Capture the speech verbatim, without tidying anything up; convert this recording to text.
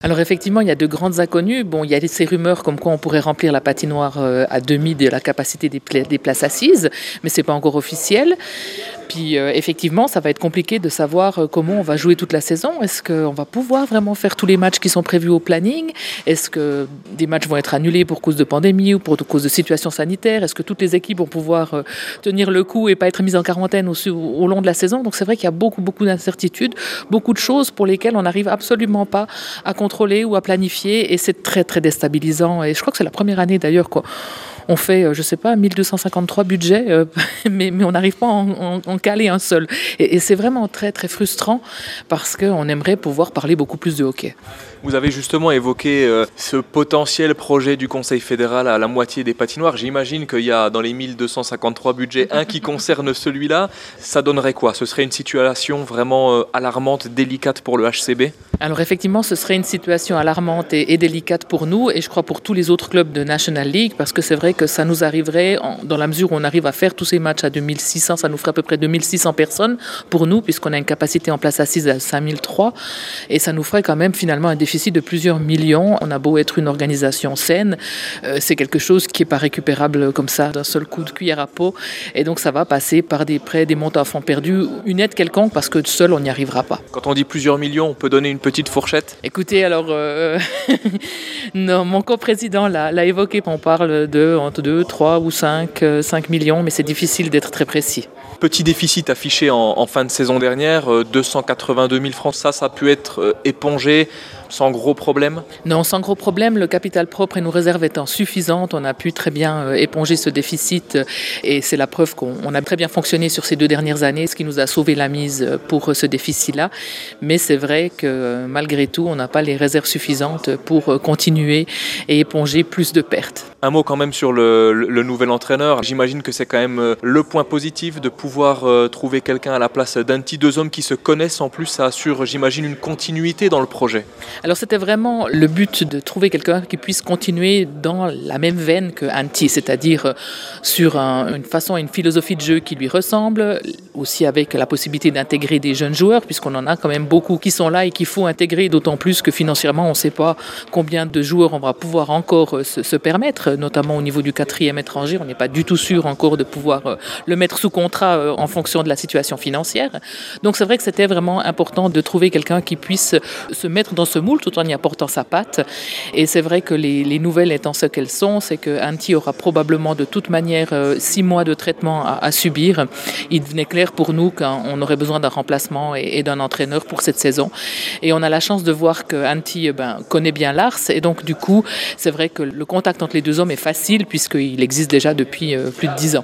Alors effectivement, il y a de grandes inconnues. Bon, il y a ces rumeurs comme quoi on pourrait remplir la patinoire euh, à demi de la capacité des, pla- des places assises, mais c'est pas encore officiel. Puis euh, effectivement, ça va être compliqué de savoir euh, comment on va jouer toute la saison. Est-ce qu'on va pouvoir vraiment faire tous les matchs qui sont prévus au planning? Est-ce que des matchs vont être annulés pour cause de pandémie ou pour cause de situation sanitaire? Est-ce que toutes les équipes vont pouvoir euh, tenir le coup et pas être mises en quarantaine au, au long de la saison? Donc c'est vrai qu'il y a beaucoup, beaucoup d'incertitudes, beaucoup de choses pour lesquelles on n'arrive absolument pas à contrôler ou à planifier, et c'est très, très déstabilisant. Et je crois que c'est la première année d'ailleurs quoi. On fait, je ne sais pas, mille deux cent cinquante-trois budgets, euh, mais, mais on n'arrive pas à en, en, en caler un seul. Et, et c'est vraiment très, très frustrant parce qu'on aimerait pouvoir parler beaucoup plus de hockey. Vous avez justement évoqué euh, ce potentiel projet du Conseil fédéral à la moitié des patinoires. J'imagine qu'il y a dans les mille deux cent cinquante-trois budgets un qui concerne celui-là. Ça donnerait quoi? Ce serait une situation vraiment euh, alarmante, délicate pour le H C B? Alors effectivement, ce serait une situation alarmante et, et délicate pour nous, et je crois pour tous les autres clubs de National League, parce que c'est vrai que ça nous arriverait, en, dans la mesure où on arrive à faire tous ces matchs à deux mille six cents, ça nous ferait à peu près deux mille six cents personnes pour nous, puisqu'on a une capacité en place assise à cinq mille trois, et ça nous ferait quand même finalement un déficit de plusieurs millions. On a beau être une organisation saine, euh, c'est quelque chose qui n'est pas récupérable comme ça d'un seul coup de cuillère à peau, et donc ça va passer par des prêts, des montants à fonds perdus, une aide quelconque, parce que seul on n'y arrivera pas. Quand on dit plusieurs millions, on peut donner une petite fourchette? Écoutez, alors, euh, non, mon coprésident l'a, l'a évoqué, on parle de entre deux, trois ou cinq, cinq millions, mais c'est difficile d'être très précis. Petit déficit affiché en, en fin de saison dernière, euh, deux cent quatre-vingt-deux mille francs, ça, ça a pu être euh, épongé sans gros problème? Non, sans gros problème. Le capital propre et nos réserves étant suffisantes, on a pu très bien euh, éponger ce déficit, euh, et c'est la preuve qu'on on a très bien fonctionné sur ces deux dernières années, ce qui nous a sauvé la mise pour euh, ce déficit-là. Mais c'est vrai que euh, malgré tout, on n'a pas les réserves suffisantes pour euh, continuer et éponger plus de pertes. Un mot quand même sur le, le, le nouvel entraîneur. J'imagine que c'est quand même euh, le point positif de pouvoir euh, trouver quelqu'un à la place d'un petit deux hommes qui se connaissent. En plus, ça assure, j'imagine, une continuité dans le projet. Alors c'était vraiment le but de trouver quelqu'un qui puisse continuer dans la même veine que Antti, c'est-à-dire sur un, une façon et une philosophie de jeu qui lui ressemble, aussi avec la possibilité d'intégrer des jeunes joueurs, puisqu'on en a quand même beaucoup qui sont là et qu'il faut intégrer, d'autant plus que financièrement on ne sait pas combien de joueurs on va pouvoir encore se, se permettre, notamment au niveau du quatrième étranger. On n'est pas du tout sûr encore de pouvoir le mettre sous contrat en fonction de la situation financière. Donc c'est vrai que c'était vraiment important de trouver quelqu'un qui puisse se mettre dans ce moule tout en y apportant sa patte. Et c'est vrai que les, les nouvelles étant ce qu'elles sont, c'est que Antti aura probablement de toute manière euh, six mois de traitement à, à subir. Il devenait clair pour nous qu'on aurait besoin d'un remplacement et, et d'un entraîneur pour cette saison. Et on a la chance de voir que Antti eh ben, connaît bien Lars, et donc du coup, c'est vrai que le contact entre les deux hommes est facile puisqu'il existe déjà depuis euh, plus de dix ans.